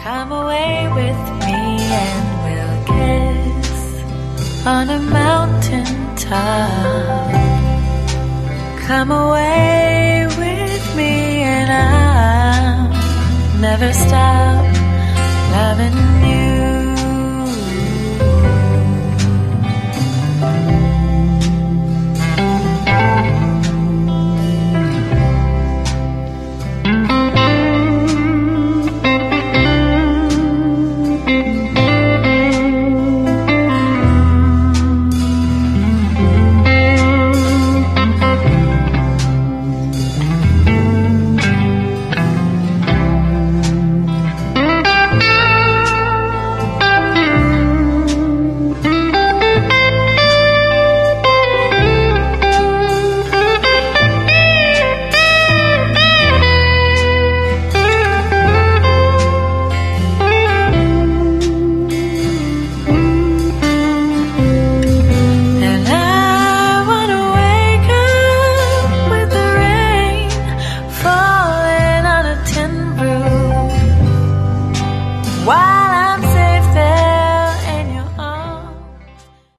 Come away with me and we'll kiss on a mountain top. Come away with me and I'll never stop loving you.